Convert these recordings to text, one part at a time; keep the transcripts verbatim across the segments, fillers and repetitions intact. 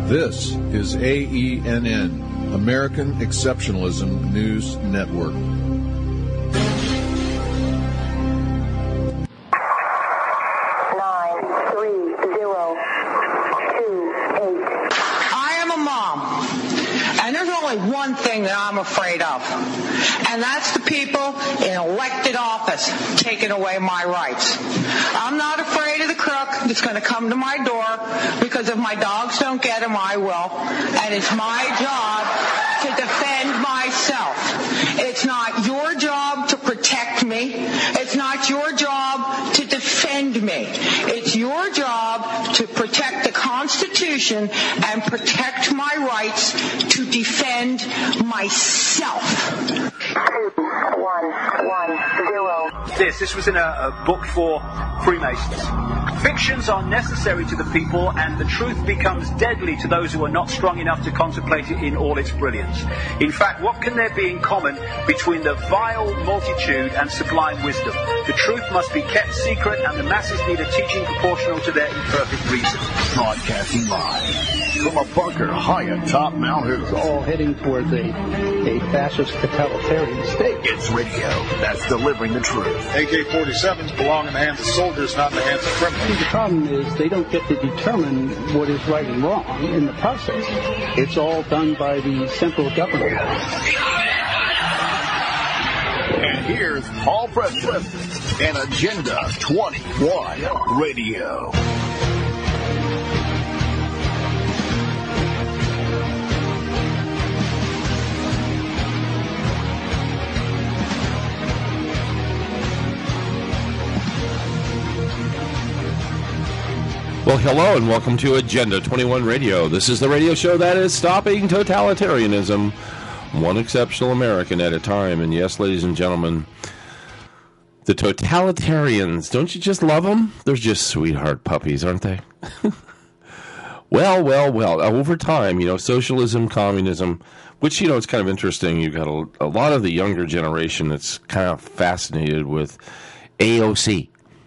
This is A E N N, American Exceptionalism News Network. One thing that I'm afraid of, and that's the people in elected office taking away my rights. I'm not afraid of the crook that's going to come to my door, because if my dogs don't get him, I will. And it's my job to defend myself. It's not your job to protect me. It's not your job to defend me. It's your job to protect the Constitution and protect my rights to defend myself. One, one, zero. This, this was in a, a book for Freemasons. Fictions are necessary to the people, and the truth becomes deadly to those who are not strong enough to contemplate it in all its brilliance. In fact, what can there be in common between the vile multitude and sublime wisdom? The truth must be kept secret, and the masses need a teaching proportional to their imperfect reason. Broadcasting live from a bunker high atop Mount Hood. All heading towards a, a fascist totalitarian state. It's radio that's delivering the truth. A K forty-sevens belong in the hands of soldiers, not in the hands of criminals. The problem is they don't get to determine what is right and wrong in the process. It's all done by the central government. And here's Paul Preston and Agenda twenty-one Radio. Well, hello and welcome to Agenda twenty-one Radio. This is the radio show that is stopping totalitarianism, one exceptional American at a time. And yes, ladies and gentlemen, the totalitarians, don't you just love them? They're just sweetheart puppies, aren't they? well, well, well, over time, you know, socialism, communism, which, you know, it's kind of interesting. You've got a, a lot of the younger generation that's kind of fascinated with A O C.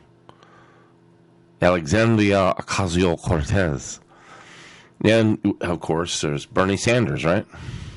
Alexandria Ocasio-Cortez. And, of course, there's Bernie Sanders, right?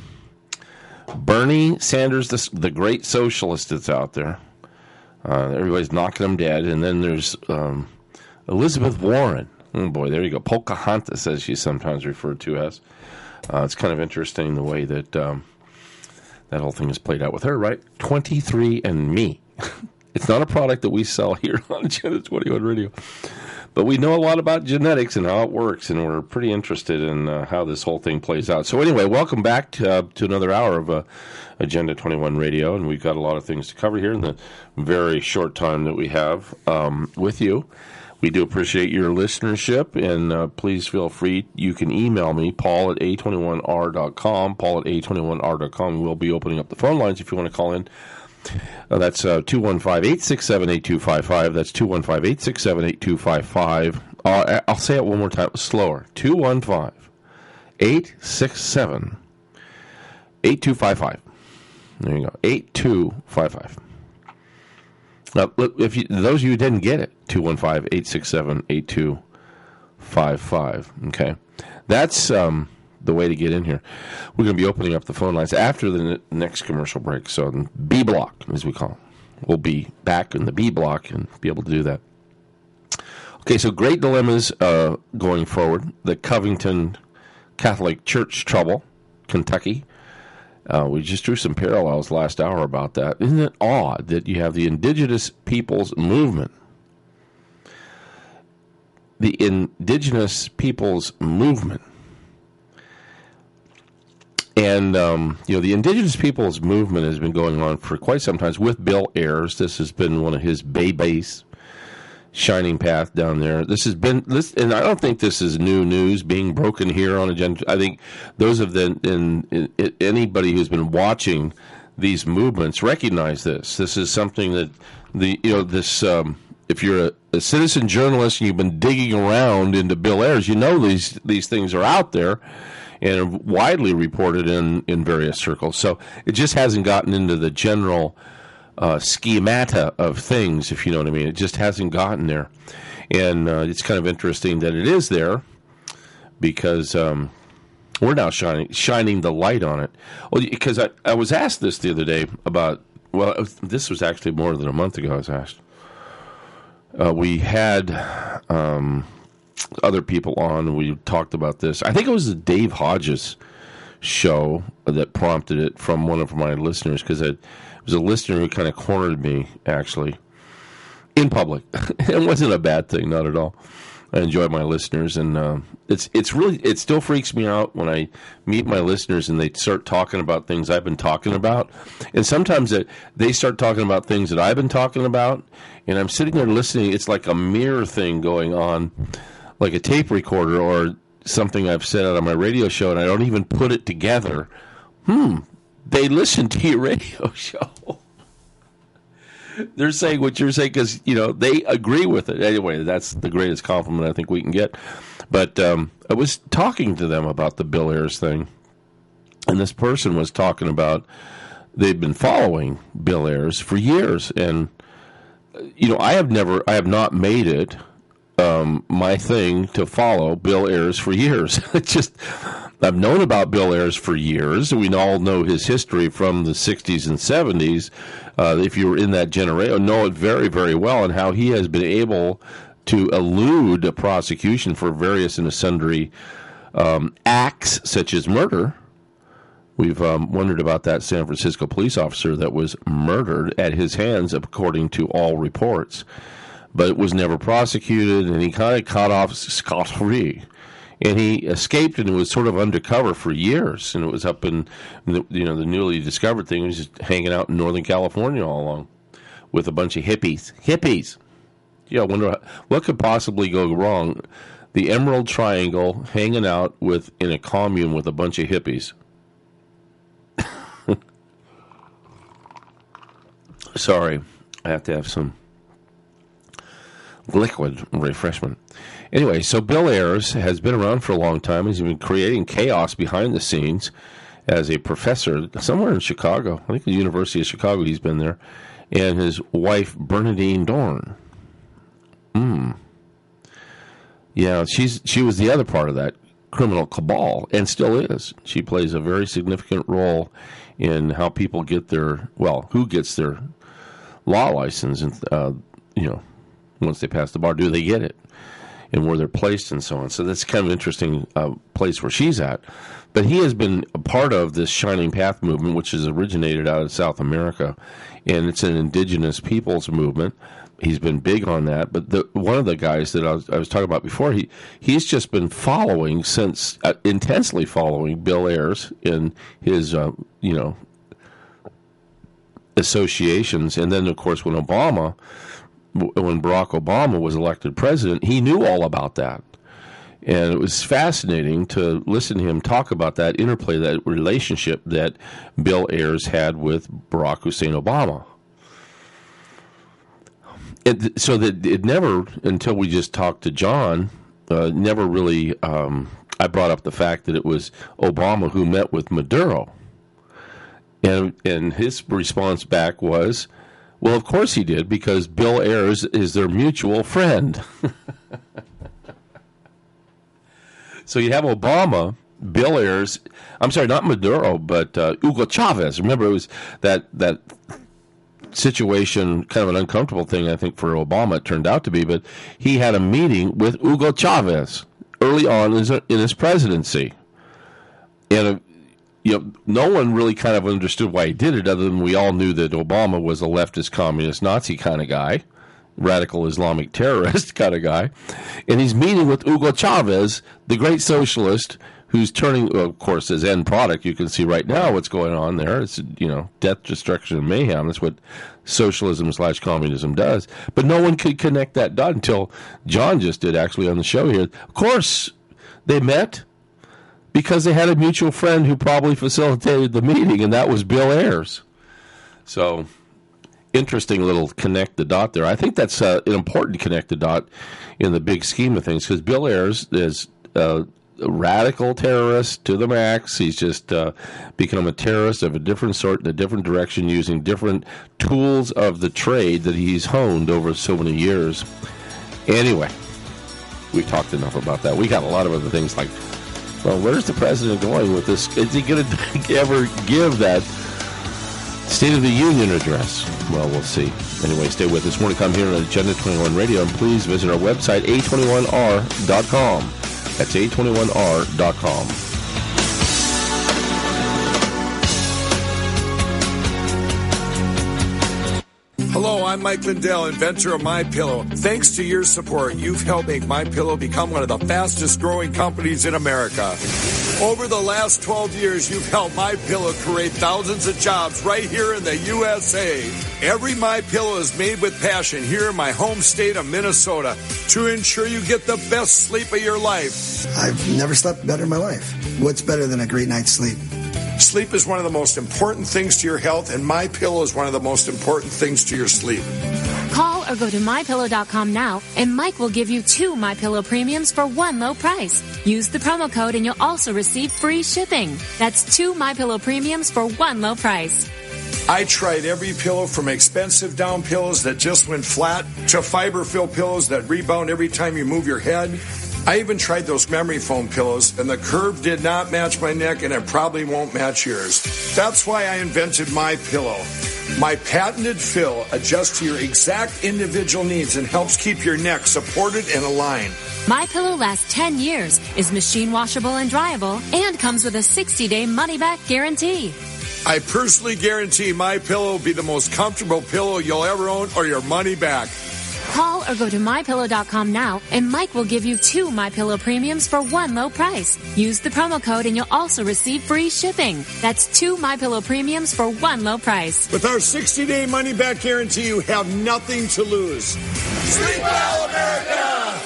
Bernie Sanders, the, the great socialist that's out there. Uh, everybody's knocking him dead. And then there's um, Elizabeth Warren. Oh, boy, there you go. Pocahontas, as she's sometimes referred to as. Uh, it's kind of interesting the way that um, that whole thing is played out with her, right? twenty-three and me. It's not a product that we sell here on Agenda twenty-one Radio. But we know a lot about genetics and how it works, and we're pretty interested in uh, how this whole thing plays out. So anyway, welcome back to, uh, to another hour of uh, Agenda twenty-one Radio, and we've got a lot of things to cover here in the very short time that we have um, with you. We do appreciate your listenership, and uh, please feel free. You can email me, paul at a twenty-one r dot com, paul at a twenty-one r dot com. We'll be opening up the phone lines if you want to call in. Uh, that's uh, two one five, eight six seven, eight two five five. That's two one five, eight six seven, eight two five five. Uh, I'll say it one more time, slower. two one five, eight six seven, eight two five five. There you go, eight two five five. Now, look, if you, those of you who didn't get it, two one five, eight six seven, eight two five five. Okay, that's um, the way to get in here. We're going to be opening up the phone lines after the n- next commercial break. So B block, as we call it, we'll be back in the B block and be able to do that. Okay, so great dilemmas uh, going forward. The Covington Catholic Church trouble, Kentucky. Uh, we just drew some parallels last hour about that. Isn't it odd that you have the Indigenous Peoples Movement? The Indigenous Peoples Movement. And, um, you know, the Indigenous Peoples Movement has been going on for quite some time with Bill Ayers. This has been one of his babies, shining path down there. This has been, this, and I don't think this is new news being broken here on Agenda. I think those of the, in, in, anybody who's been watching these movements recognize this. This is something that the, you know, this, um, if you're a, a citizen journalist and you've been digging around into Bill Ayers, you know these, these things are out there and widely reported in, in various circles. So it just hasn't gotten into the general uh, schemata of things, if you know what I mean. It just hasn't gotten there. And uh, it's kind of interesting that it is there because, um, we're now shining shining the light on it. Well, because I, I was asked this the other day about, well, it was, this was actually more than a month ago I was asked. Uh, we had um, other people on, and we talked about this. I think it was the Dave Hodges show that prompted it from one of my listeners, because it was a listener who kind of cornered me, actually, in public. It wasn't a bad thing, not at all. I enjoy my listeners, and uh, it's it's really it still freaks me out when I meet my listeners and they start talking about things I've been talking about, and sometimes it, they start talking about things that I've been talking about, and I'm sitting there listening. It's like a mirror thing going on, like a tape recorder or something I've said out on my radio show, and I don't even put it together. Hmm, they listen to your radio show. They're saying what you're saying because, you know, they agree with it. Anyway, that's the greatest compliment I think we can get. But um, I was talking to them about the Bill Ayers thing, and this person was talking about they've been following Bill Ayers for years. And, you know, I have never, I have not made it um, my thing to follow Bill Ayers for years. It's just, I've known about Bill Ayers for years. We all know his history from the sixties and seventies. Uh, if you were in that generation, know it very, very well, and how he has been able to elude a prosecution for various and sundry um, acts, such as murder. We've um, wondered about that San Francisco police officer that was murdered at his hands, according to all reports. But it was never prosecuted, and he kind of caught off scot-free. And he escaped and was sort of undercover for years. And it was up in, the, you know, the newly discovered thing. He was just hanging out in Northern California all along with a bunch of hippies. Hippies! Yeah, I wonder what could possibly go wrong. The Emerald Triangle hanging out with in a commune with a bunch of hippies. Sorry, I have to have some liquid refreshment. Anyway, so Bill Ayers has been around for a long time. He's been creating chaos behind the scenes as a professor somewhere in Chicago. I think the University of Chicago he's been there. And his wife, Bernadine Dorn. Hmm. Yeah, she's she was the other part of that criminal cabal, and still is. She plays a very significant role in how people get their, well, who gets their law license, and uh, you know, once they pass the bar, do they get it? And where they're placed and so on. So that's kind of an interesting uh, place where she's at. But he has been a part of this Shining Path movement, which has originated out of South America. And it's an indigenous peoples movement. He's been big on that. But the, one of the guys that I was, I was talking about before, he he's just been following since, uh, intensely following Bill Ayers in his, uh, you know, associations. And then, of course, when Obama... when Barack Obama was elected president, he knew all about that. And it was fascinating to listen to him talk about that interplay, that relationship that Bill Ayers had with Barack Hussein Obama. It, so that it never, until we just talked to John, uh, never really, um, I brought up the fact that it was Obama who met with Maduro. And, and his response back was, well, of course he did, because Bill Ayers is their mutual friend. So you have Obama, Bill Ayers, I'm sorry, not Maduro, but uh, Hugo Chavez. Remember, it was that that situation, kind of an uncomfortable thing, I think, for Obama, it turned out to be, but he had a meeting with Hugo Chavez early on in his, in his presidency. And a, You know, no one really kind of understood why he did it, other than we all knew that Obama was a leftist, communist, Nazi kind of guy, radical Islamic terrorist kind of guy. And he's meeting with Hugo Chavez, the great socialist, who's turning, well, of course, his end product. You can see right now what's going on there. It's, you know, death, destruction, and mayhem. That's what socialism slash communism does. But no one could connect that dot until John just did, actually, on the show here. Of course, they met because they had a mutual friend who probably facilitated the meeting, and that was Bill Ayers. So, interesting little connect the dot there. I think that's uh, an important connect the dot in the big scheme of things, because Bill Ayers is uh, a radical terrorist to the max. He's just uh, become a terrorist of a different sort, in a different direction, using different tools of the trade that he's honed over so many years. Anyway, we talked enough about that. We got a lot of other things like So where's the president going with this? Is he going to ever give that State of the Union address? Well, we'll see. Anyway, stay with us. More to come here on Agenda twenty-one Radio, and please visit our website, A twenty-one R dot com. That's A twenty-one R dot com. Hello, I'm Mike Lindell, inventor of MyPillow. Thanks to your support, you've helped make MyPillow become one of the fastest growing companies in America. Over the last twelve years, you've helped MyPillow create thousands of jobs right here in the U S A. Every MyPillow is made with passion here in my home state of Minnesota to ensure you get the best sleep of your life. I've never slept better in my life. What's better than a great night's sleep? Sleep is one of the most important things to your health, and MyPillow is one of the most important things to your sleep. Call or go to my pillow dot com now, and Mike will give you two MyPillow premiums for one low price. Use the promo code, and you'll also receive free shipping. That's two MyPillow premiums for one low price. I tried every pillow, from expensive down pillows that just went flat to fiber-filled pillows that rebound every time you move your head. I even tried those memory foam pillows, and the curve did not match my neck, and it probably won't match yours. That's why I invented MyPillow. My patented fill adjusts to your exact individual needs and helps keep your neck supported and aligned. MyPillow lasts ten years, is machine washable and dryable, and comes with a sixty-day money-back guarantee. I personally guarantee MyPillow will be the most comfortable pillow you'll ever own, or your money back. Call or go to my pillow dot com now, and Mike will give you two MyPillow premiums for one low price. Use the promo code, and you'll also receive free shipping. That's two MyPillow premiums for one low price. With our sixty-day money-back guarantee, you have nothing to lose. Sleep well, America!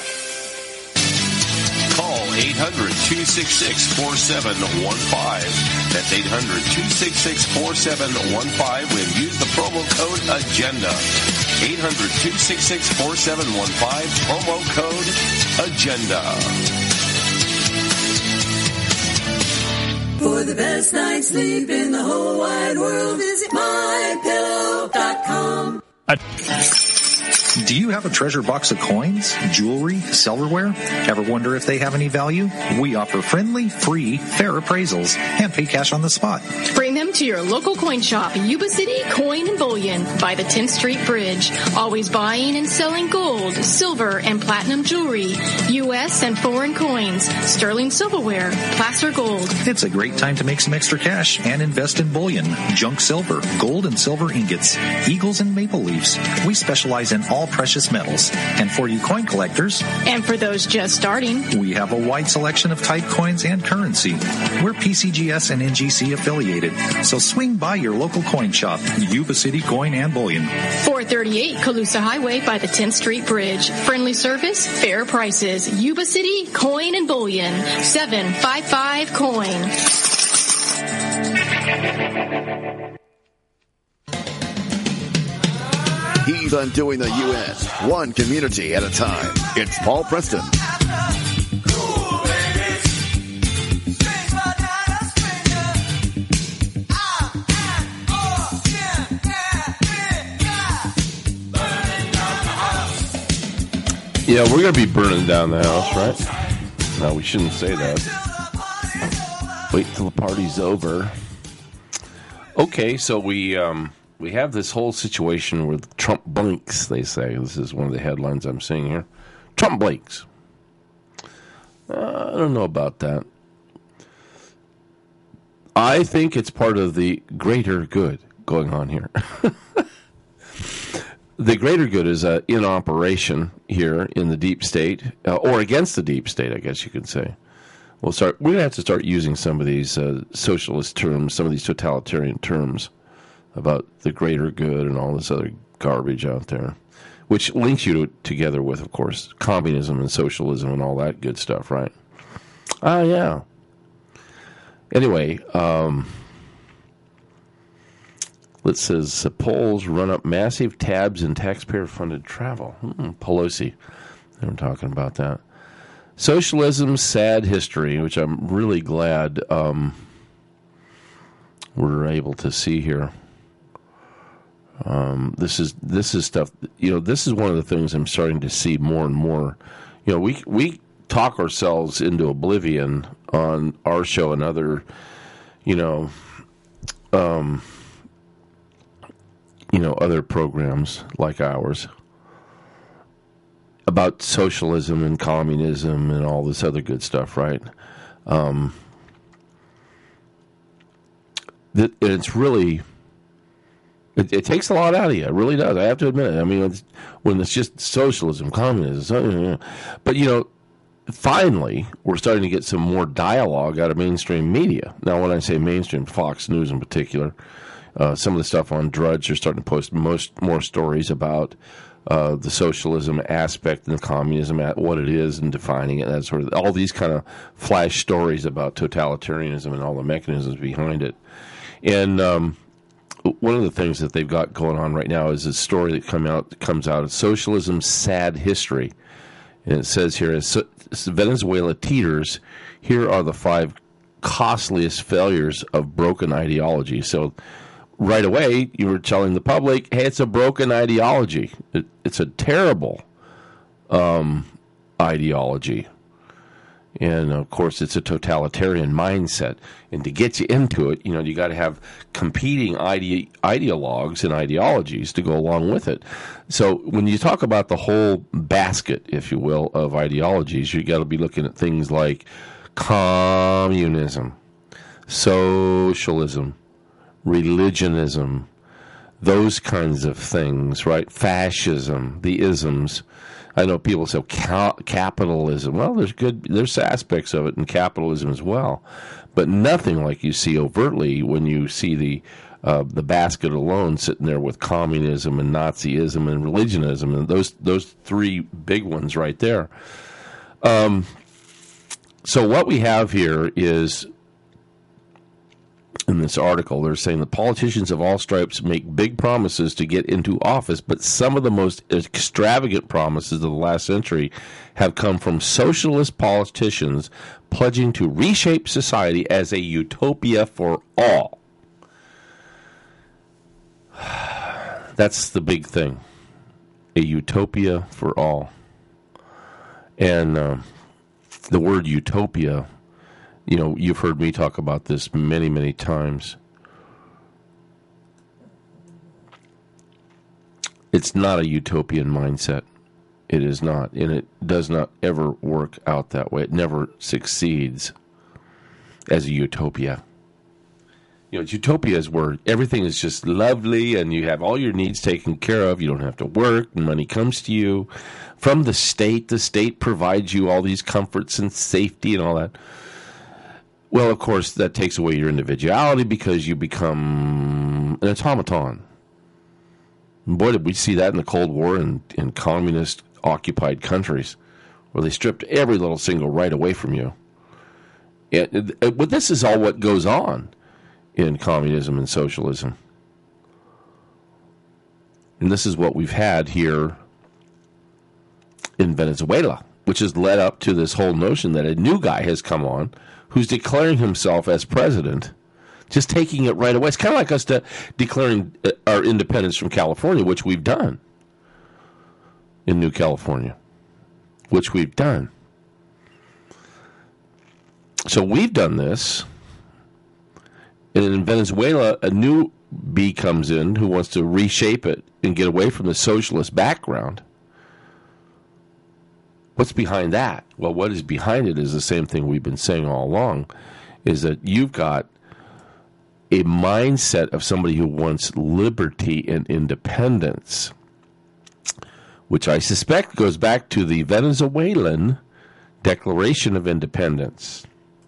Call eight hundred, two six six, four seven one five. That's eight hundred, two six six, four seven one five and use the promo code AGENDA. eight hundred, two six six, four seven one five, promo code AGENDA. For the best night's sleep in the whole wide world, visit my pillow dot com. Do you have a treasure box of coins, jewelry, silverware? Ever wonder if they have any value? We offer friendly, free, fair appraisals and pay cash on the spot. Bring them to your local coin shop, Yuba City Coin and Bullion by the tenth Street Bridge. Always buying and selling gold, silver, and platinum jewelry, U S and foreign coins, sterling silverware, placer gold. It's a great time to make some extra cash and invest in bullion, junk silver, gold and silver ingots, eagles and maple leaves. We specialize in all precious metals. And for you coin collectors, and for those just starting, we have a wide selection of type coins and currency. We're P C G S and N G C affiliated, so swing by your local coin shop, Yuba City Coin and Bullion. four thirty-eight Colusa Highway by the tenth Street Bridge. Friendly service, fair prices. Yuba City Coin and Bullion. seven five five coin. He's undoing the U S, one community at a time. It's Paul Preston. Yeah, we're going to be burning down the house, right? No, we shouldn't say that. Wait till the party's over. Okay, so we... um We have this whole situation where Trump blinks, they say. This is one of the headlines I'm seeing here. Trump blinks. Uh, I don't know about that. I think it's part of the greater good going on here. The greater good is uh, in operation here in the deep state, uh, or against the deep state, I guess you could say. We'll start. We're going to have to start using some of these uh, socialist terms, some of these totalitarian terms, about the greater good and all this other garbage out there, which links you to, together with, of course, communism and socialism and all that good stuff, right? Ah, yeah. Anyway, um, it says, uh, polls run up massive tabs in taxpayer-funded travel. Hmm, Pelosi, they were talking about that. Socialism's sad history, which I'm really glad um, we're able to see here. Um, this is this is stuff. You know, this is one of the things I'm starting to see more and more. You know, we we talk ourselves into oblivion on our show and other, you know, um, you know, other programs like ours about socialism and communism and all this other good stuff, right? Um, that, and it's really, it, it takes a lot out of you. It really does. I have to admit it. I mean, it's, when it's just socialism, communism, but, you know, finally, we're starting to get some more dialogue out of mainstream media. Now, when I say mainstream, Fox News in particular, uh, some of the stuff on Drudge are starting to post most more stories about uh, the socialism aspect and the communism, what it is and defining it, that sort of, all these kind of flash stories about totalitarianism and all the mechanisms behind it. And um, one of the things that they've got going on right now is a story that come out comes out of Socialism's Sad History. And it says here, as Venezuela teeters, here are the five costliest failures of broken ideology. So right away, you were telling the public, hey, it's a broken ideology. It, it's a terrible um, ideology. And, of course, it's a totalitarian mindset. And to get you into it, you know, you got to have competing ide- ideologues and ideologies to go along with it. So when you talk about the whole basket, if you will, of ideologies, you got to be looking at things like communism, socialism, religionism, those kinds of things, right? Fascism, the isms. I know people say ca- capitalism. Well, there's good, there's aspects of it in capitalism as well, but nothing like you see overtly when you see the uh, the basket alone sitting there with communism and Nazism and religionism, and those those three big ones right there. Um, so what we have here is, in this article, they're saying that politicians of all stripes make big promises to get into office, but some of the most extravagant promises of the last century have come from socialist politicians pledging to reshape society as a utopia for all. That's the big thing. A utopia for all. And uh, the word utopia, you know, you've heard me talk about this many, many times. It's not a utopian mindset. It is not. And it does not ever work out that way. It never succeeds as a utopia. You know, utopia is where everything is just lovely and you have all your needs taken care of. You don't have to work. And money comes to you from the state. The state provides you all these comforts and safety and all that. Well, of course, that takes away your individuality because you become an automaton. And boy, did we see that in the Cold War and in communist-occupied countries where they stripped every little single right away from you. It, it, but this is all what goes on in communism and socialism. And this is what we've had here in Venezuela, which has led up to this whole notion that a new guy has come on who's declaring himself as president, just taking it right away. It's kind of like us de- declaring our independence from California, which we've done in New California, which we've done. So we've done this, and in Venezuela, a new bee comes in who wants to reshape it and get away from the socialist background. What's behind that? Well, what is behind it is the same thing we've been saying all along, is that you've got a mindset of somebody who wants liberty and independence, which I suspect goes back to the Venezuelan Declaration of Independence.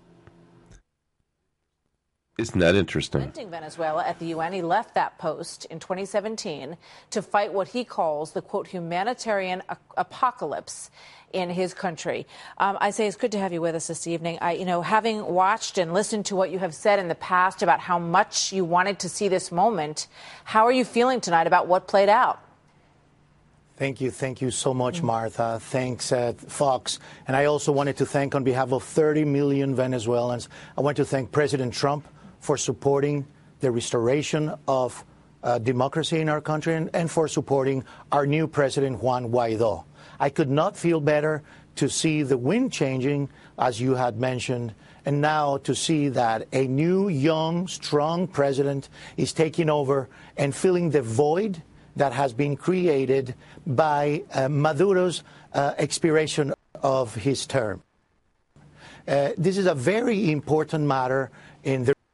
Isn't that interesting? Venezuela at the U N, he left that post in twenty seventeen to fight what he calls the, quote, humanitarian a- apocalypse in his country. Um, I say it's good to have you with us this evening. I, you know, having watched and listened to what you have said in the past about how much you wanted to see this moment, how are you feeling tonight about what played out? Thank you. Thank you so much, Martha. Thanks, uh, Fox. And I also wanted to thank, on behalf of thirty million Venezuelans, I want to thank President Trump for supporting the restoration of uh, democracy in our country and, and for supporting our new president, Juan Guaido. I could not feel better to see the wind changing, as you had mentioned, and now to see that a new, young, strong president is taking over and filling the void that has been created by uh, Maduro's uh, expiration of his term. Uh, this is a very important matter in the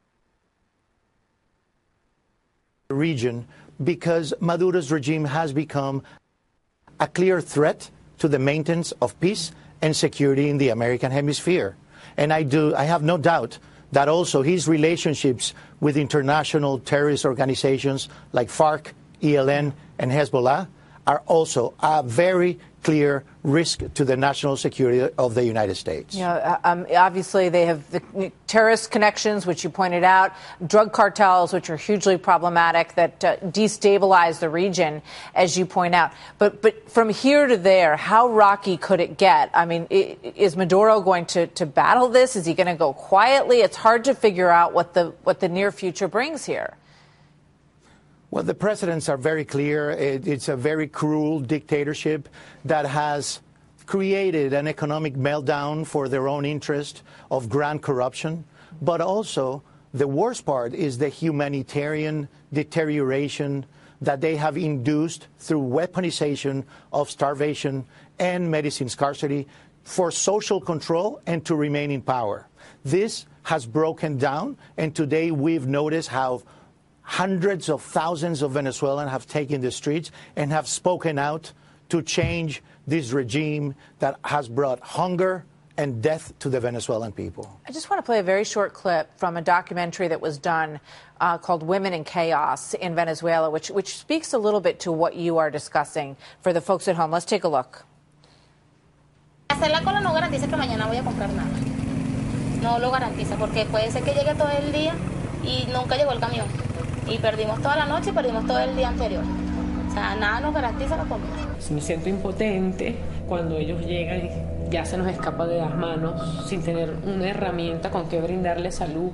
region because Maduro's regime has become a clear threat to the maintenance of peace and security in the American hemisphere. And I do, I have no doubt that also his relationships with international terrorist organizations like FARC, E L N, and Hezbollah are also a very clear risk to the national security of the United States. Yeah, um, obviously they have the terrorist connections, which you pointed out, drug cartels, which are hugely problematic, that uh, destabilize the region, as you point out. But but from here to there, how rocky could it get? I mean, is Maduro going to, to battle this? Is he going to go quietly? It's hard to figure out what the what the near future brings here. Well, the precedents are very clear. It, it's a very cruel dictatorship that has created an economic meltdown for their own interest of grand corruption. But also, the worst part is the humanitarian deterioration that they have induced through weaponization of starvation and medicine scarcity for social control and to remain in power. This has broken down, and today we've noticed how hundreds of thousands of Venezuelans have taken the streets and have spoken out to change this regime that has brought hunger and death to the Venezuelan people. I just want to play a very short clip from a documentary that was done uh, called Women in Chaos in Venezuela, which, which speaks a little bit to what you are discussing for the folks at home. Let's take a look. Hacer la cola no garantiza que mañana voy a comprar nada. No lo garantiza, porque puede ser que llegue todo el día y nunca llegó el camión. Y perdimos toda la noche y perdimos todo el día anterior. O sea, nada nos garantiza la comida. Me siento impotente cuando ellos llegan y ya se nos escapa de las manos sin tener una herramienta con que brindarles salud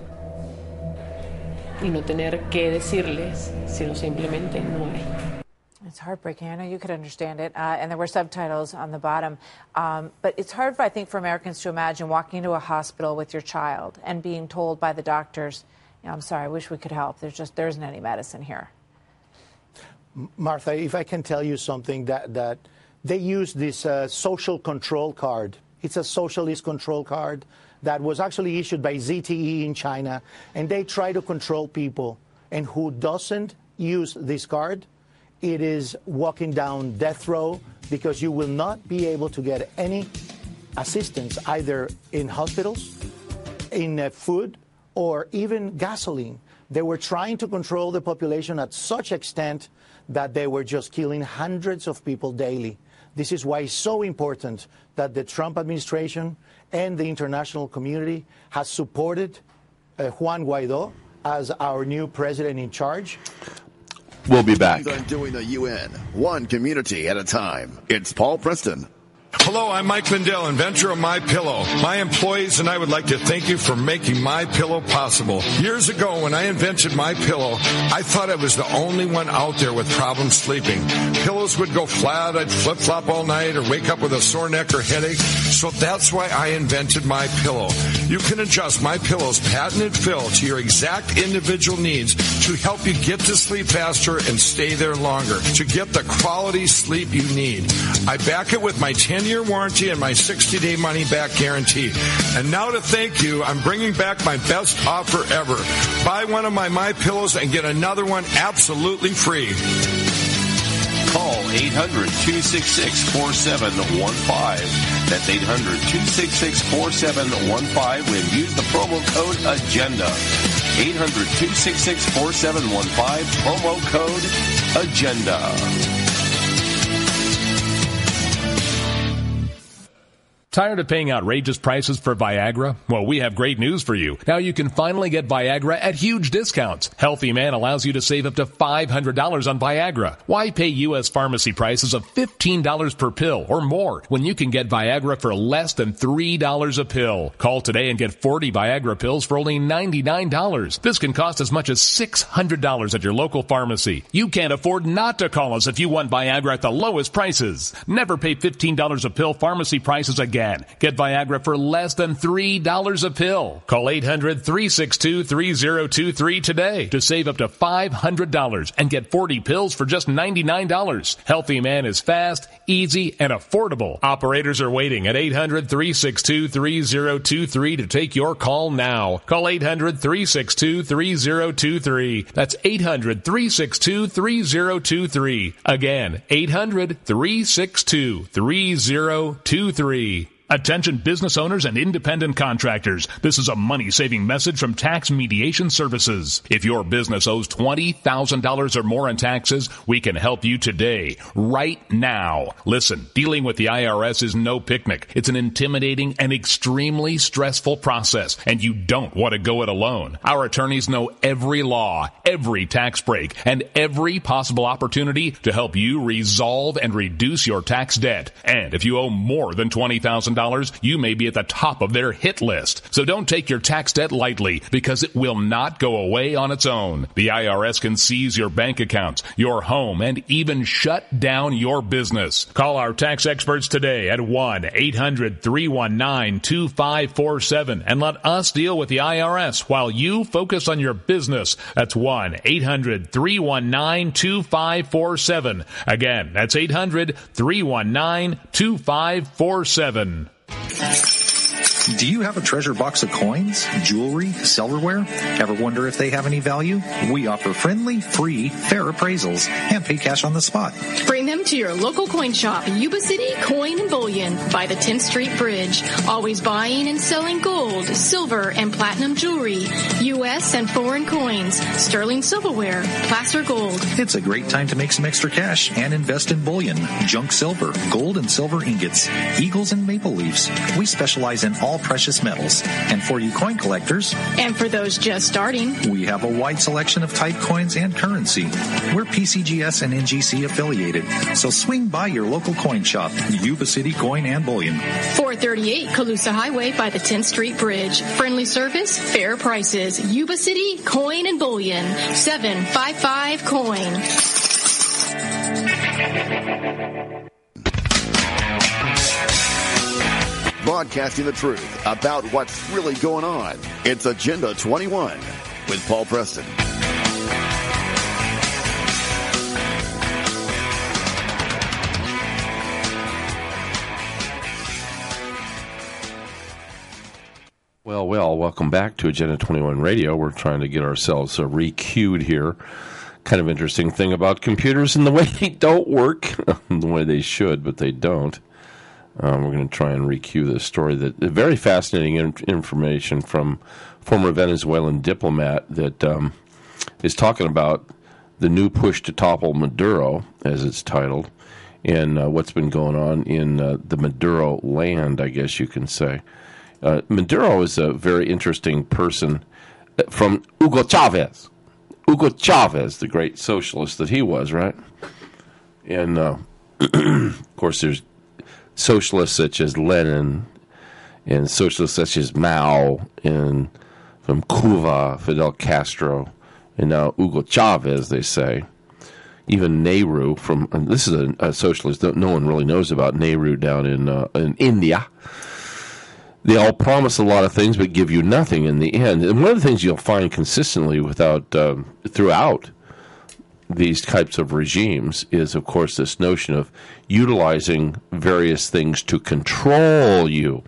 y no tener que decirles, sino simplemente no hay. It's heartbreaking. I know you could understand it, uh, and there were subtitles on the bottom. Um, but it's hard, I think, for Americans to imagine walking into a hospital with your child and being told by the doctors, I'm sorry, I wish we could help. There's just, there isn't any medicine here. Martha, if I can tell you something, that, that they use this uh, social control card. It's a socialist control card that was actually issued by Z T E in China, and they try to control people. And who doesn't use this card, it is walking down death row, because you will not be able to get any assistance either in hospitals, in uh, food, or even gasoline. They were trying to control the population at such extent that they were just killing hundreds of people daily. This is why it's so important that the Trump administration and the international community has supported uh, Juan Guaido as our new president in charge. We'll be back. Undoing the U N, one community at a time. It's Paul Preston. Hello, I'm Mike Lindell, inventor of MyPillow. My employees and I would like to thank you for making MyPillow possible. Years ago, when I invented MyPillow, I thought I was the only one out there with problems sleeping. Pillows would go flat, I'd flip-flop all night, or wake up with a sore neck or headache. So that's why I invented MyPillow. You can adjust MyPillow's patented fill to your exact individual needs to help you get to sleep faster and stay there longer, to get the quality sleep you need. I back it with my ten-year warranty and my sixty-day money-back guarantee. And now to thank you, I'm bringing back my best offer ever. Buy one of my MyPillows and get another one absolutely free. Call eight hundred, two six six, four seven one five. That's eight hundred, two six six, four seven one five when use the promo code AGENDA. eight hundred, two six six, four seven one five, promo code AGENDA. Tired of paying outrageous prices for Viagra? Well, we have great news for you. Now you can finally get Viagra at huge discounts. Healthy Man allows you to save up to five hundred dollars on Viagra. Why pay U S pharmacy prices of fifteen dollars per pill or more when you can get Viagra for less than three dollars a pill? Call today and get forty Viagra pills for only ninety-nine dollars. This can cost as much as six hundred dollars at your local pharmacy. You can't afford not to call us if you want Viagra at the lowest prices. Never pay fifteen dollars a pill pharmacy prices again. Get Viagra for less than three dollars a pill. Call eight hundred, three six two, three zero two three today to save up to five hundred dollars and get forty pills for just ninety-nine dollars. Healthy Man is fast, easy, and affordable. Operators are waiting at eight hundred, three six two, three zero two three to take your call now. Call eight hundred, three six two, three zero two three. That's eight hundred, three six two, three zero two three. Again, eight hundred, three six two, three zero two three. Attention business owners and independent contractors. This is a money-saving message from Tax Mediation Services. If your business owes twenty thousand dollars or more in taxes, we can help you today, right now. Listen, dealing with the I R S is no picnic. It's an intimidating and extremely stressful process, and you don't want to go it alone. Our attorneys know every law, every tax break, and every possible opportunity to help you resolve and reduce your tax debt. And if you owe more than twenty thousand dollars, you may be at the top of their hit list. So don't take your tax debt lightly, because it will not go away on its own. The I R S can seize your bank accounts, your home, and even shut down your business. Call our tax experts today at one eight hundred, three one nine, two five four seven and let us deal with the I R S while you focus on your business. That's one eight hundred, three one nine, two five four seven. Again, that's eight hundred, three one nine, two five four seven. Do you have a treasure box of coins, jewelry, silverware? Ever wonder if they have any value? We offer friendly, free, fair appraisals and pay cash on the spot. Bring them to your local coin shop, Yuba City Coin and Bullion by the tenth Street Bridge. Always buying and selling gold, silver, and platinum jewelry, U S and foreign coins, sterling silverware, placer gold. It's a great time to make some extra cash and invest in bullion, junk silver, gold and silver ingots, eagles and maple leaves. We specialize in all precious metals. And for you coin collectors, and for those just starting, we have a wide selection of type coins and currency. We're P C G S and N G C affiliated, so swing by your local coin shop, Yuba City Coin and Bullion. four thirty-eight Colusa Highway by the tenth Street Bridge. Friendly service, fair prices. Yuba City Coin and Bullion. seven five five coin. Broadcasting the truth about what's really going on. It's Agenda twenty-one with Paul Preston. Well, well, welcome back to Agenda twenty-one Radio. We're trying to get ourselves uh, re-queued here. Kind of interesting thing about computers and the way they don't work, the way they should, but they don't. Um, we're going to try and re-queue this story. That very fascinating in- information from former Venezuelan diplomat that um, is talking about the new push to topple Maduro, as it's titled, and uh, what's been going on in uh, the Maduro land, I guess you can say. Uh, Maduro is a very interesting person from Hugo Chavez. Hugo Chavez, the great socialist that he was, right? And, uh, of course, there's socialists such as Lenin and socialists such as Mao and from Cuba, Fidel Castro, and now Hugo Chavez, they say. Even Nehru from, and this is a, a socialist that no one really knows about, Nehru down in uh, in India. They all promise a lot of things but give you nothing in the end. And one of the things you'll find consistently without um, throughout these types of regimes is, of course, this notion of utilizing various things to control you.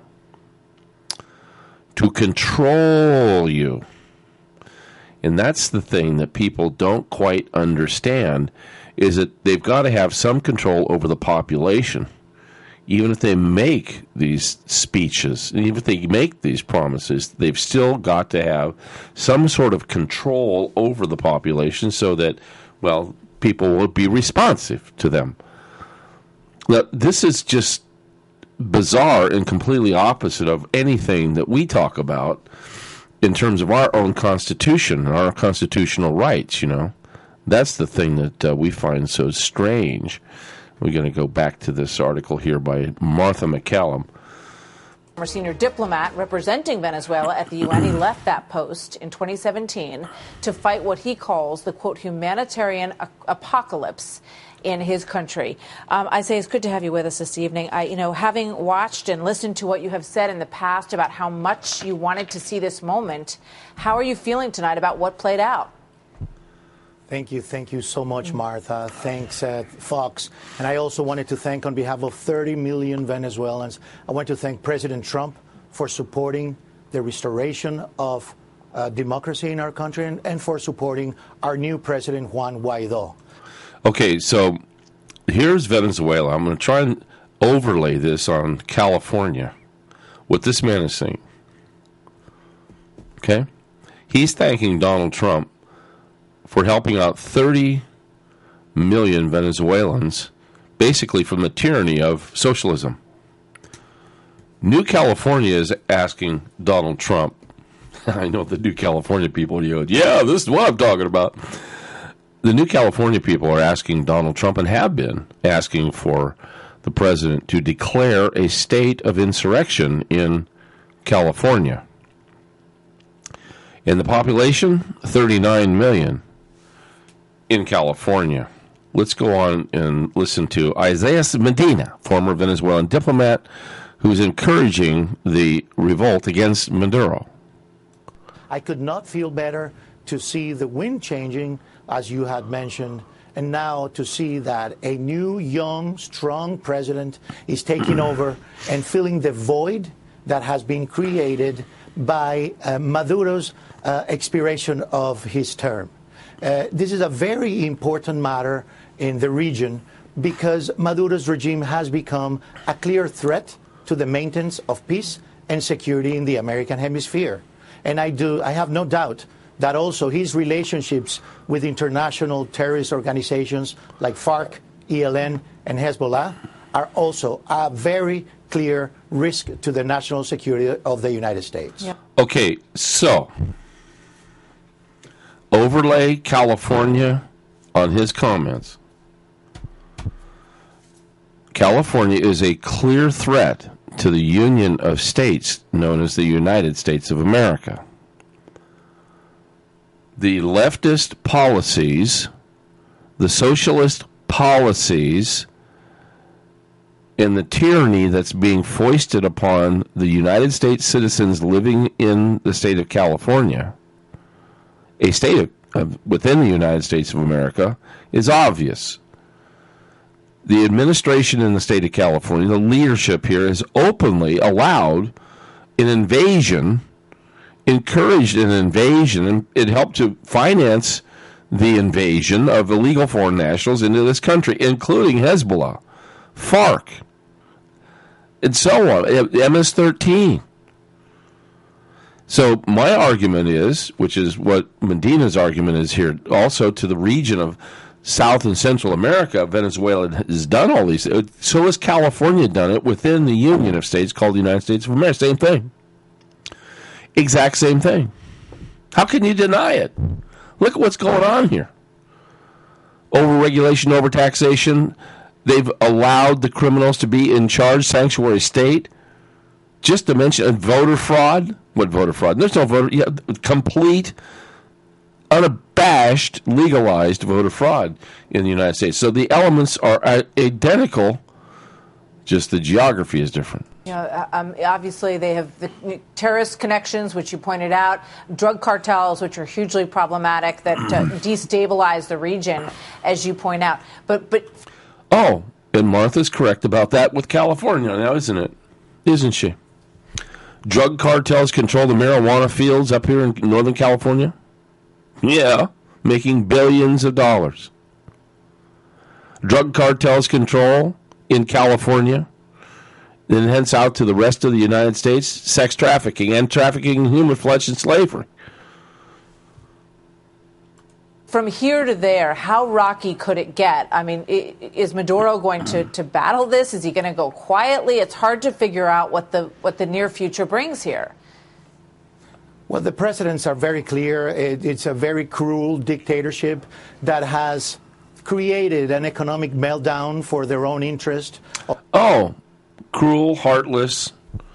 To control you. And that's the thing that people don't quite understand, is that they've got to have some control over the population. Even if they make these speeches, and even if they make these promises, they've still got to have some sort of control over the population so that, well, people will be responsive to them. Now, this is just bizarre and completely opposite of anything that we talk about in terms of our own Constitution and our constitutional rights, you know. That's the thing that uh, we find so strange. We're going to go back to this article here by Martha McCallum. Former senior diplomat representing Venezuela at the U N, he left that post in twenty seventeen to fight what he calls the, quote, humanitarian a- apocalypse in his country. Um, I say it's good to have you with us this evening. I, you know, having watched and listened to what you have said in the past about how much you wanted to see this moment, how are you feeling tonight about what played out? Thank you. Thank you so much, Martha. Thanks, uh, Fox. And I also wanted to thank, on behalf of thirty million Venezuelans, I want to thank President Trump for supporting the restoration of uh, democracy in our country and, and for supporting our new president, Juan Guaido. Okay, so here's Venezuela. I'm going to try and overlay this on California, what this man is saying. Okay? He's thanking Donald Trump for helping out thirty million Venezuelans, basically from the tyranny of socialism. New California is asking Donald Trump, I know the New California people, you go, yeah, this is what I'm talking about. The New California people are asking Donald Trump, and have been asking for the president to declare a state of insurrection in California. And the population, thirty-nine million. In California. Let's go on and listen to Isaias Medina, former Venezuelan diplomat, who's encouraging the revolt against Maduro. I could not feel better to see the wind changing, as you had mentioned, and now to see that a new, young, strong president is taking over and filling the void that has been created by uh, Maduro's uh, expiration of his term. Uh, this is a very important matter in the region because Maduro's regime has become a clear threat to the maintenance of peace and security in the American hemisphere. And I do, I have no doubt that also his relationships with international terrorist organizations like FARC, E L N, and Hezbollah are also a very clear risk to the national security of the United States. Yep. Okay, so overlay California on his comments. California is a clear threat to the union of states known as the United States of America. The leftist policies, the socialist policies, and the tyranny that's being foisted upon the United States citizens living in the state of California, a state of, of, within the United States of America, is obvious. The administration in the state of California, the leadership here, has openly allowed an invasion, encouraged an invasion, and it helped to finance the invasion of illegal foreign nationals into this country, including Hezbollah, FARC, and so on, M S thirteen. So my argument is, which is what Medina's argument is here, also to the region of South and Central America, Venezuela has done all these. So has California done it within the Union of States called the United States of America. Same thing. Exact same thing. How can you deny it? Look at what's going on here. Overregulation, overtaxation. They've allowed the criminals to be in charge, sanctuary state. Just to mention voter fraud. What voter fraud? There's no voter. Yeah, complete, unabashed, legalized voter fraud in the United States. So the elements are identical, just the geography is different. You know, um, obviously they have the terrorist connections, which you pointed out, drug cartels, which are hugely problematic, that uh, destabilize the region, as you point out. But, but oh, and Martha's correct about that with California now, isn't it? Isn't she? Drug cartels control the marijuana fields up here in Northern California? Yeah, making billions of dollars. Drug cartels control in California, then hence out to the rest of the United States, sex trafficking and trafficking in human flesh and slavery. from here to there, how rocky could it get? I mean, is Maduro going to, to battle this? Is he going to go quietly? It's hard to figure out what the what the near future brings here. Well, the precedents are very clear. It, it's a very cruel dictatorship that has created an economic meltdown for their own interest. Oh, cruel, heartless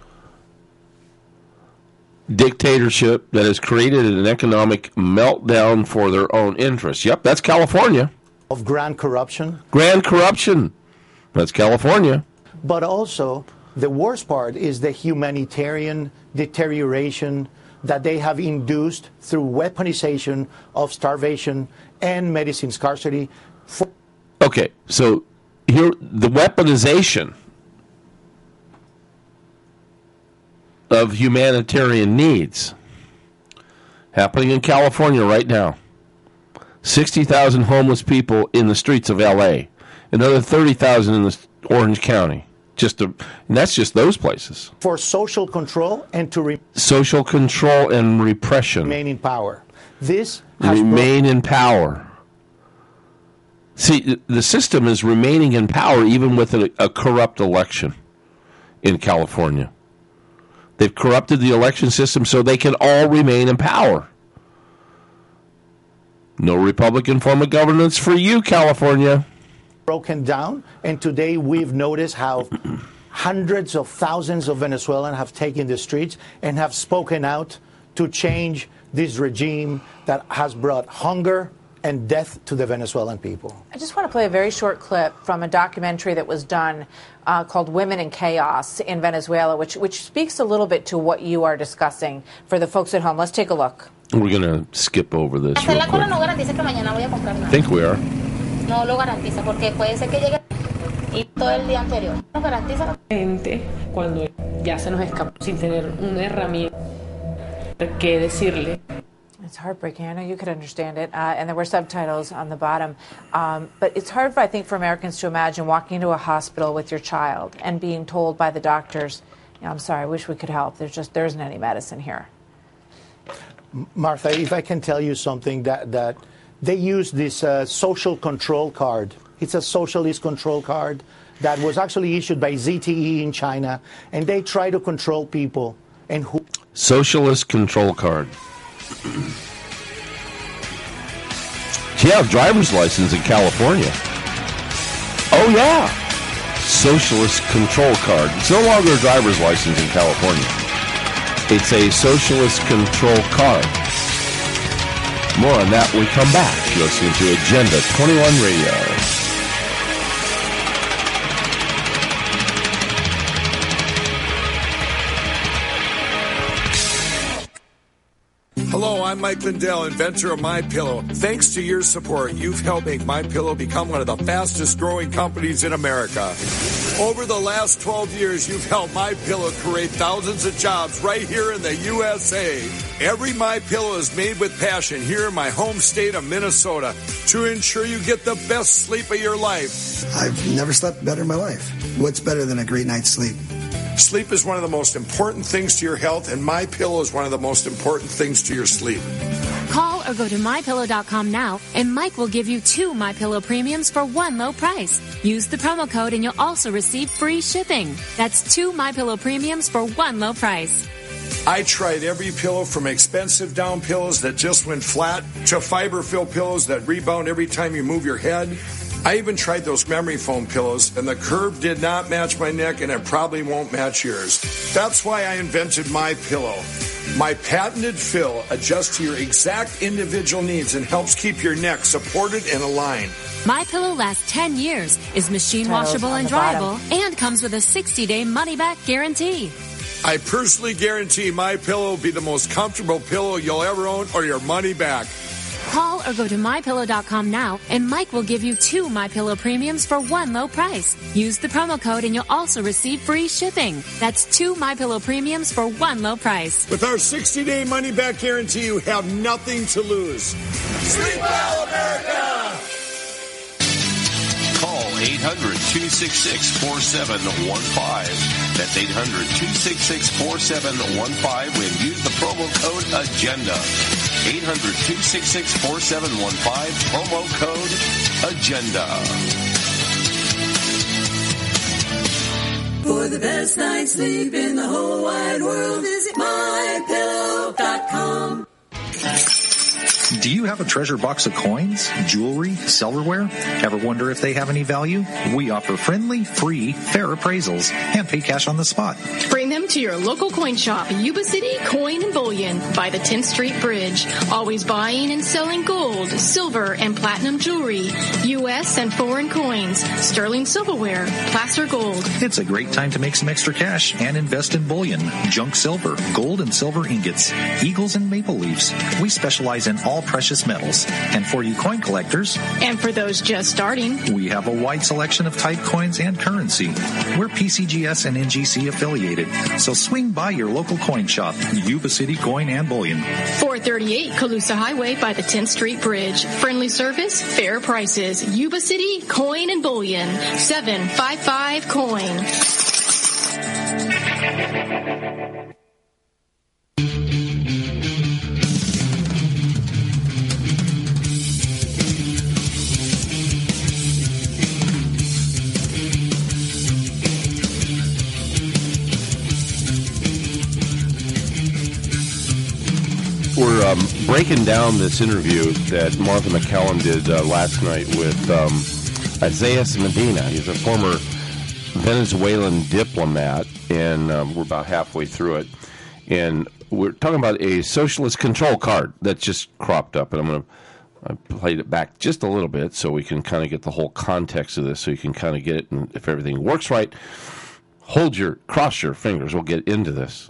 dictatorship that has created an economic meltdown for their own interests. Yep, that's California. Of grand corruption. Grand corruption. That's California. But also, the worst part is the humanitarian deterioration that they have induced through weaponization of starvation and medicine scarcity. For- okay, so here, the weaponization of humanitarian needs happening in California right now. sixty thousand homeless people in the streets of L A, another thirty thousand in the Orange County. Just to, and that's just those places. For social control and to re- social control and repression. Remain in power. This has remain brought- in power. See, the system is remaining in power even with a, a corrupt election in California. They've corrupted the election system so they can all remain in power. No Republican form of governance for you, California. Broken down, and today we've noticed how hundreds of thousands of Venezuelans have taken the streets and have spoken out to change this regime that has brought hunger and death to the Venezuelan people. I just want to play a very short clip from a documentary that was done uh, called Women in Chaos in Venezuela, which, which speaks a little bit to what you are discussing for the folks at home. Let's take a look. We're going to skip over this real quick. I think we are. No lo garantiza porque puede ser que llegue y todo el día anterior. No garantiza. Gente, cuando ya se nos escapó sin tener una herramienta que decirle. It's heartbreaking. I know you could understand it, uh, and there were subtitles on the bottom. Um, but it's hard, I think, for Americans to imagine walking into a hospital with your child and being told by the doctors, you know, "I'm sorry, I wish we could help. There's just there isn't any medicine here." Martha, if I can tell you something that that. They use this uh, social control card. It's a socialist control card that was actually issued by Z T E in China, and they try to control people. And who? Socialist control card. Yeah, driver's license in California. Oh yeah, socialist control card. It's no longer a driver's license in California. It's a socialist control card. More on that when we come back. You're listening to Agenda twenty-one Radio. Hello, I'm Mike Lindell, inventor of MyPillow. Thanks to your support, you've helped make MyPillow become one of the fastest growing companies in America. Over the last twelve years, you've helped MyPillow create thousands of jobs right here in the U S A. Every MyPillow is made with passion here in my home state of Minnesota to ensure you get the best sleep of your life. I've never slept better in my life. What's better than a great night's sleep? Sleep is one of the most important things to your health, and MyPillow is one of the most important things to your sleep. Call or go to my pillow dot com now, and Mike will give you two MyPillow premiums for one low price. Use the promo code, and you'll also receive free shipping. That's two MyPillow premiums for one low price. I tried every pillow from expensive down pillows that just went flat to fiber-filled pillows that rebound every time you move your head. I even tried those memory foam pillows, and the curve did not match my neck, and it probably won't match yours. That's why I invented MyPillow. My patented fill adjusts to your exact individual needs and helps keep your neck supported and aligned. MyPillow lasts ten years, is machine washable and dryable, and comes with a sixty-day money-back guarantee. I personally guarantee MyPillow will be the most comfortable pillow you'll ever own or your money back. Call or go to my pillow dot com now, and Mike will give you two MyPillow premiums for one low price. Use the promo code, and you'll also receive free shipping. That's two MyPillow premiums for one low price. With our sixty-day money-back guarantee, you have nothing to lose. Sleep well, America! Call eight hundred, two six six, four seven one five. That's eight hundred, two six six, four seven one five and use the promo code AGENDA. eight hundred, two six six, four seven one five, promo code AGENDA. For the best night's sleep in the whole wide world, visit my pillow dot com. Do you have a treasure box of coins, jewelry, silverware? Ever wonder if they have any value? We offer friendly, free, fair appraisals and pay cash on the spot. Bring them to your local coin shop, Yuba City Coin and Bullion by the tenth Street Bridge. Always buying and selling gold, silver, and platinum jewelry, U S and foreign coins, sterling silverware, placer gold. It's a great time to make some extra cash and invest in bullion, junk silver, gold and silver ingots, eagles and maple leaves. We specialize in all precious metals. And for you coin collectors, and for those just starting, we have a wide selection of type coins and currency. We're P C G S and N G C affiliated, so swing by your local coin shop, Yuba City Coin and Bullion. four thirty-eight Colusa Highway by the tenth Street Bridge. Friendly service, fair prices. Yuba City Coin and Bullion. seven five five coin. We're um, breaking down this interview that Martha MacCallum did uh, last night with um, Isaias Medina. He's a former Venezuelan diplomat, and um, we're about halfway through it. And we're talking about a socialist control card that just cropped up, and I'm going to I played it back just a little bit so we can kind of get the whole context of this, so you can kind of get it, and if everything works right, hold your, cross your fingers. We'll get into this.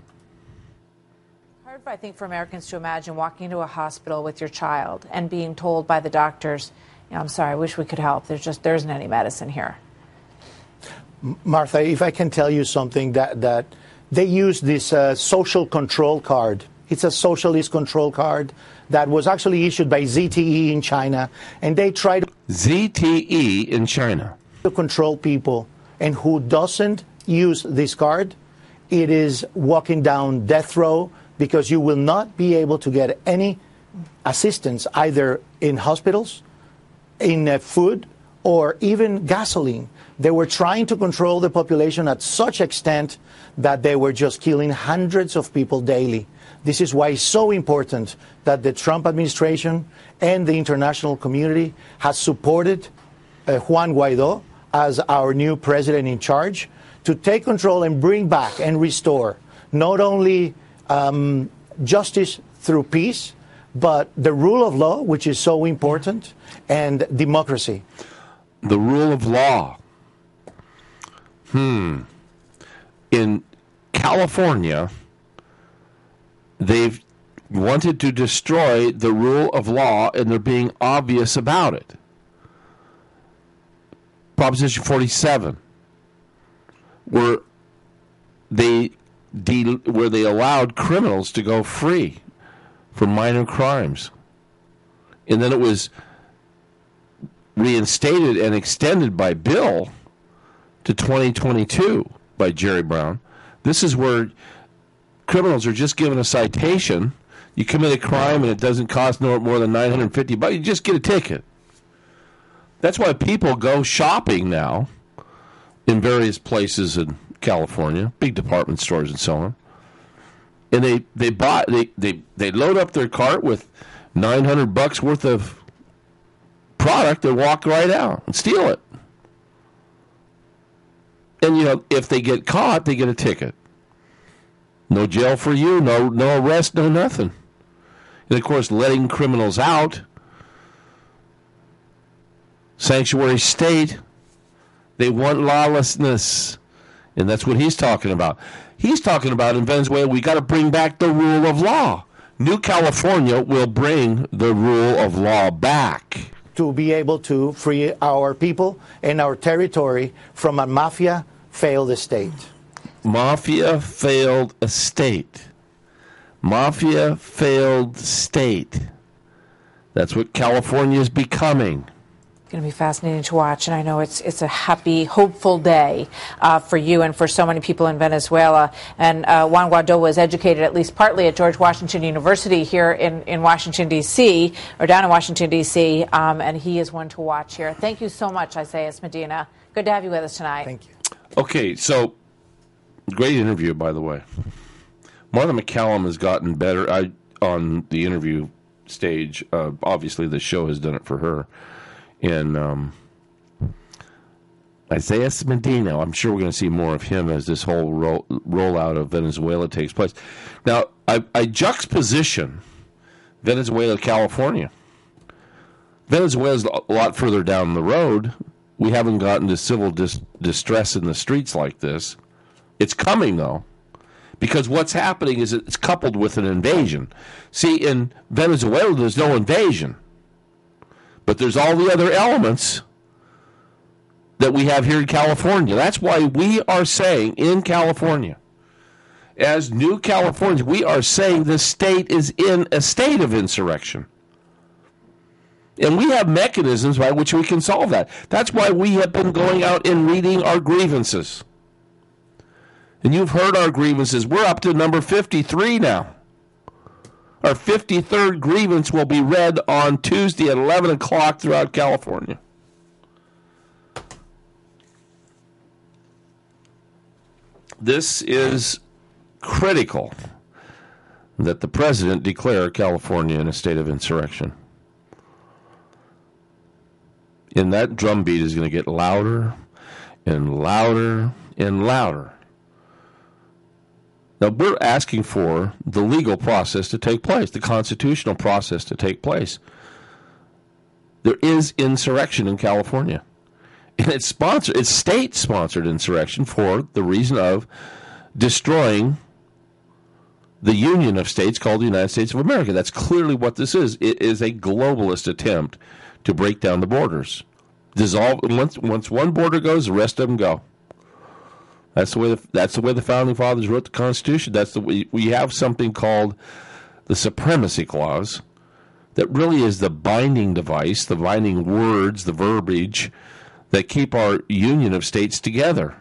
I think for Americans to imagine walking into a hospital with your child and being told by the doctors, you know, I'm sorry, I wish we could help. There's just, there isn't any medicine here. Martha, if I can tell you something, that, that they use this uh, social control card. It's a socialist control card that was actually issued by Z T E in China. And they try to... Z T E in China. ...to control people. And who doesn't use this card, it is walking down death row, because you will not be able to get any assistance either in hospitals, in uh, food, or even gasoline. They were trying to control the population at such extent that they were just killing hundreds of people daily. This is why it's so important that the Trump administration and the international community has supported uh, Juan Guaido as our new president in charge to take control and bring back and restore not only Um, justice through peace, but the rule of law, which is so important, and democracy. The rule of law. Hmm. In California, they've wanted to destroy the rule of law, and they're being obvious about it. Proposition forty-seven, where they De- where they allowed criminals to go free for minor crimes. And then it was reinstated and extended by bill to twenty twenty-two by Jerry Brown. This is where criminals are just given a citation. You commit a crime and it doesn't cost no more than nine hundred fifty bucks. You just get a ticket. That's why people go shopping now in various places in California, big department stores and so on, and they they buy they they they load up their cart with nine hundred bucks worth of product and walk right out and steal it. And you know, if they get caught, they get a ticket. No jail for you, no no arrest, no nothing. And of course, letting criminals out, sanctuary state. They want lawlessness. And that's what he's talking about. He's talking about in Venezuela, we got to bring back the rule of law. New California will bring the rule of law back. To be able to free our people and our territory from a mafia-failed state. Mafia-failed state. Mafia-failed state. That's what California is becoming. Going to be fascinating to watch, and I know it's it's a happy, hopeful day uh, for you and for so many people in Venezuela. And uh, Juan Guaido was educated at least partly at George Washington University here in, in Washington, D C, or down in Washington, D C, um, and he is one to watch here. Thank you so much, Isaias Medina. Good to have you with us tonight. Thank you. Okay, so great interview, by the way. Martha MacCallum has gotten better I, on the interview stage. Uh, obviously, the show has done it for her. And um, Isaias Medina, I'm sure we're going to see more of him as this whole roll, rollout of Venezuela takes place. Now, I, I juxtaposition Venezuela, California. Venezuela's a lot further down the road. We haven't gotten to civil dis- distress in the streets like this. It's coming, though, because what's happening is it's coupled with an invasion. See, in Venezuela, there's no invasion. But there's all the other elements that we have here in California. That's why we are saying in California, as New Californians, we are saying the state is in a state of insurrection. And we have mechanisms by which we can solve that. That's why we have been going out and reading our grievances. And you've heard our grievances. We're up to number fifty-three now. Our fifty-third grievance will be read on Tuesday at eleven o'clock throughout California. This is critical that the president declare California in a state of insurrection. And that drumbeat is going to get louder and louder and louder. Now, we're asking for the legal process to take place, the constitutional process to take place. There is insurrection in California. And it's sponsored, it's state-sponsored insurrection for the reason of destroying the union of states called the United States of America. That's clearly what this is. It is a globalist attempt to break down the borders. Dissolve once once one border goes, the rest of them go. That's the way the, that's the way the Founding Fathers wrote the Constitution. That's the way we have something called the Supremacy Clause that really is the binding device, the binding words, the verbiage that keep our union of states together.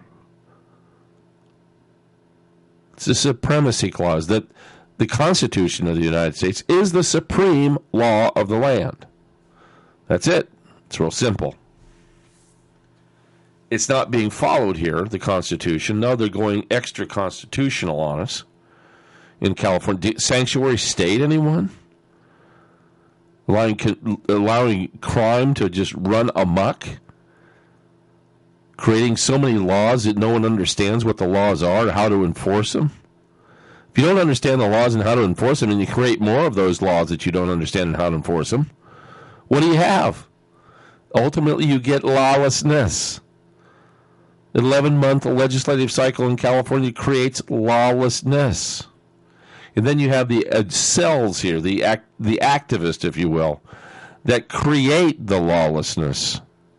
It's the Supremacy Clause that the Constitution of the United States is the supreme law of the land. That's it. It's real simple. It's not being followed here, the Constitution. No, they're going extra constitutional on us in California. Sanctuary state, anyone? Allowing, allowing crime to just run amok? Creating so many laws that no one understands what the laws are or how to enforce them? If you don't understand the laws and how to enforce them, and you create more of those laws that you don't understand and how to enforce them, what do you have? Ultimately, you get lawlessness. An eleven-month legislative cycle in California creates lawlessness. And then you have the uh, cells here, the act, the activists, if you will, that create the lawlessness.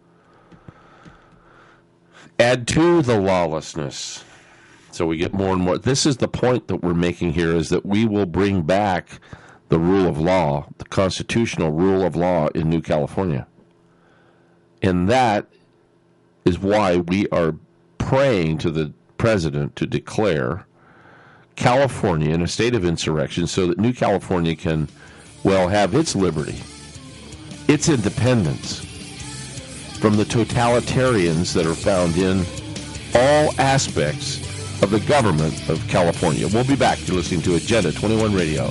Add to the lawlessness. So we get more and more. This is the point that we're making here, is that we will bring back the rule of law, the constitutional rule of law in New California. And that is why we are praying to the president to declare California in a state of insurrection so that New California can, well, have its liberty, its independence from the totalitarians that are found in all aspects of the government of California. We'll be back. You're listening to Agenda twenty-one Radio.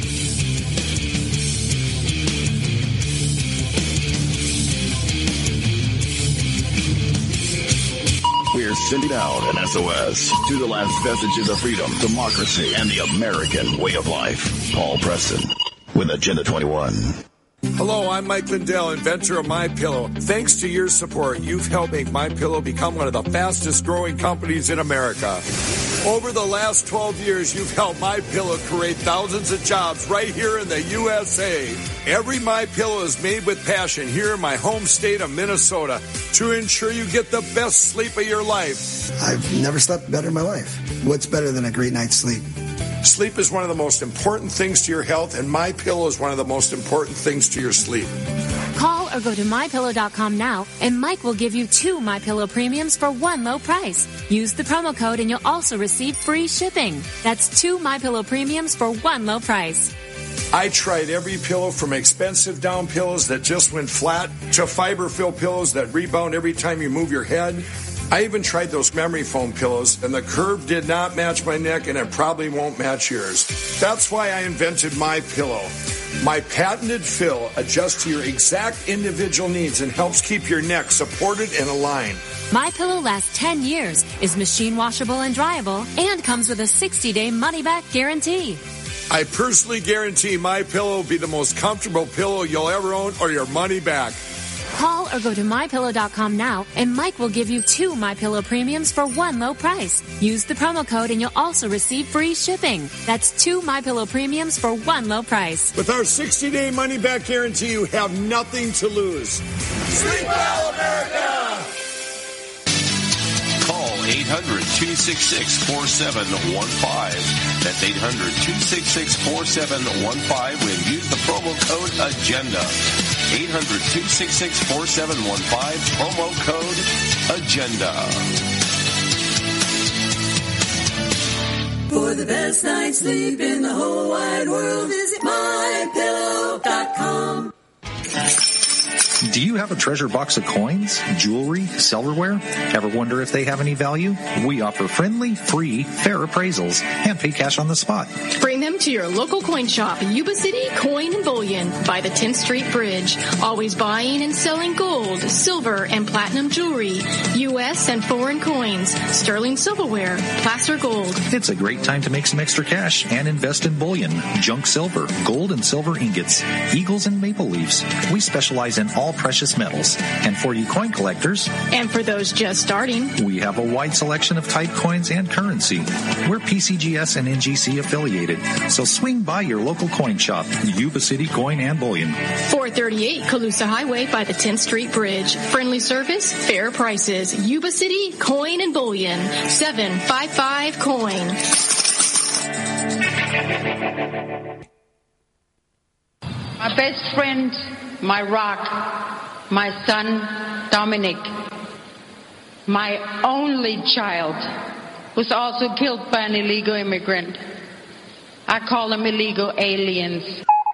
We're sending out an S O S to the last vestiges of freedom, democracy, and the American way of life. Paul Preston with Agenda twenty-one. Hello, I'm Mike Lindell, inventor of MyPillow. Thanks to your support, you've helped make MyPillow become one of the fastest growing companies in America. Over the last twelve years, you've helped MyPillow create thousands of jobs right here in the U S A. Every MyPillow is made with passion here in my home state of Minnesota to ensure you get the best sleep of your life. I've never slept better in my life. What's better than a great night's sleep? Sleep is one of the most important things to your health, and MyPillow is one of the most important things to your sleep. Call or go to my pillow dot com now, and Mike will give you two MyPillow premiums for one low price. Use the promo code, and you'll also receive free shipping. That's two MyPillow premiums for one low price. I tried every pillow from expensive down pillows that just went flat to fiber-filled pillows that rebound every time you move your head. I even tried those memory foam pillows, and the curve did not match my neck, and it probably won't match yours. That's why I invented My Pillow. My patented fill adjusts to your exact individual needs and helps keep your neck supported and aligned. MyPillow lasts ten years, is machine washable and dryable, and comes with a sixty-day money-back guarantee. I personally guarantee My Pillow will be the most comfortable pillow you'll ever own, or your money back. Call or go to my pillow dot com now, and Mike will give you two MyPillow premiums for one low price. Use the promo code, and you'll also receive free shipping. That's two MyPillow premiums for one low price. With our sixty-day money-back guarantee, you have nothing to lose. Sleep well, America! Call eight hundred, two six six, four seven one five. That's eight hundred, two six six, four seven one five when use the promo code AGENDA. eight hundred, two six six, four seven one five, promo code AGENDA. For the best night's sleep in the whole wide world, visit my pillow dot com. Do you have a treasure box of coins, jewelry, silverware? Ever wonder if they have any value? We offer friendly, free, fair appraisals and pay cash on the spot. Bring them to your local coin shop, Yuba City Coin and Bullion by the tenth Street Bridge. Always buying and selling gold, silver, and platinum jewelry, U S and foreign coins, sterling silverware, placer gold. It's a great time to make some extra cash and invest in bullion, junk silver, gold and silver ingots, eagles and maple leaves. We specialize in all precious metals. And for you coin collectors, and for those just starting, we have a wide selection of type coins and currency. We're P C G S and N G C affiliated, so swing by your local coin shop, Yuba City Coin and Bullion. four thirty-eight Calusa Highway by the tenth Street Bridge. Friendly service, fair prices. Yuba City Coin and Bullion. seven five five coin. My best friend, my rock, my son, Dominic, my only child, was also killed by an illegal immigrant. I call them illegal aliens.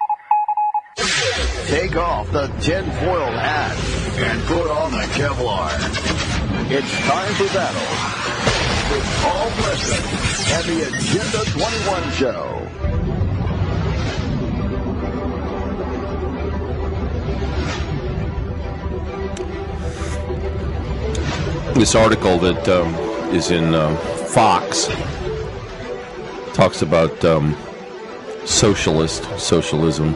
Take off the tinfoil hat and put on the Kevlar. It's time for battle with Paul Preston and the Agenda twenty-one Show. This article that um, is in uh, Fox talks about um, socialist socialism.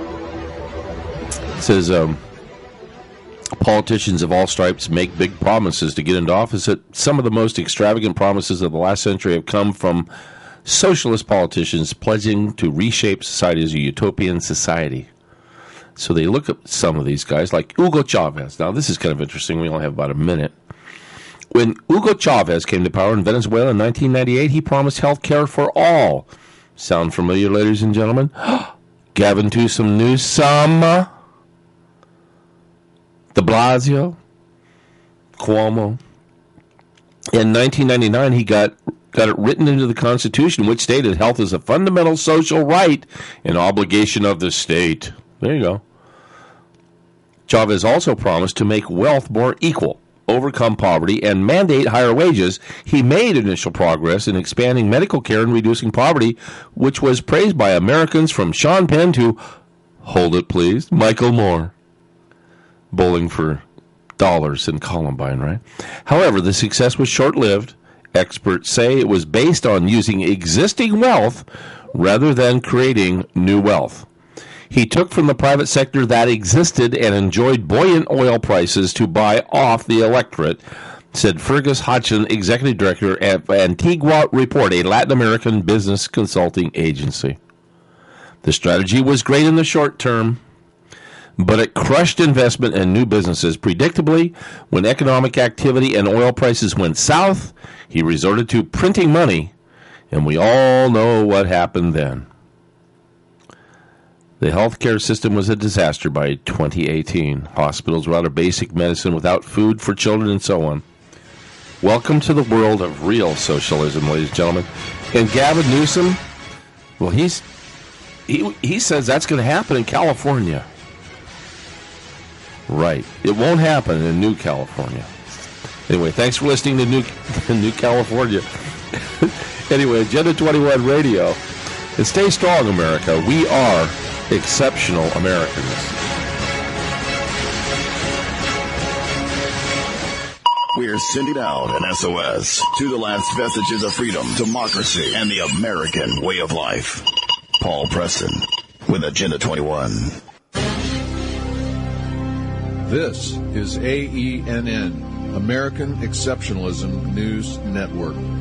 It says um, politicians of all stripes make big promises to get into office. That some of the most extravagant promises of the last century have come from socialist politicians pledging to reshape society as a utopian society. So they look at some of these guys like Hugo Chavez. Now this is kind of interesting. We only have about a minute. When Hugo Chavez came to power in Venezuela in nineteen ninety-eight, he promised health care for all. Sound familiar, ladies and gentlemen? Gavin Newsom, Newsom, de Blasio, Cuomo. In nineteen ninety-nine, he got, got it written into the Constitution, which stated health is a fundamental social right and obligation of the state. There you go. Chavez also promised to make wealth more equal, overcome poverty, and mandate higher wages. He made initial progress in expanding medical care and reducing poverty, which was praised by Americans from Sean Penn to, hold it please, Michael Moore. Bowling for dollars in Columbine, right? However, the success was short-lived. Experts say it was based on using existing wealth rather than creating new wealth. He took from the private sector that existed and enjoyed buoyant oil prices to buy off the electorate, said Fergus Hodgson, executive director at Antigua Report, a Latin American business consulting agency. The strategy was great in the short term, but it crushed investment and new businesses. Predictably, when economic activity and oil prices went south, he resorted to printing money, and we all know what happened then. The healthcare system was a disaster by twenty eighteen. Hospitals were out of basic medicine, without food for children, and so on. Welcome to the world of real socialism, ladies and gentlemen. And Gavin Newsom, well, he's he he says that's going to happen in California. Right. It won't happen in New California. Anyway, thanks for listening to New, New California. Anyway, Agenda twenty-one Radio. And stay strong, America. We are exceptional Americans. We're sending out an S O S to the last vestiges of freedom, democracy, and the American way of life. Paul Preston with Agenda twenty-one. This is A E N N, American Exceptionalism News Network.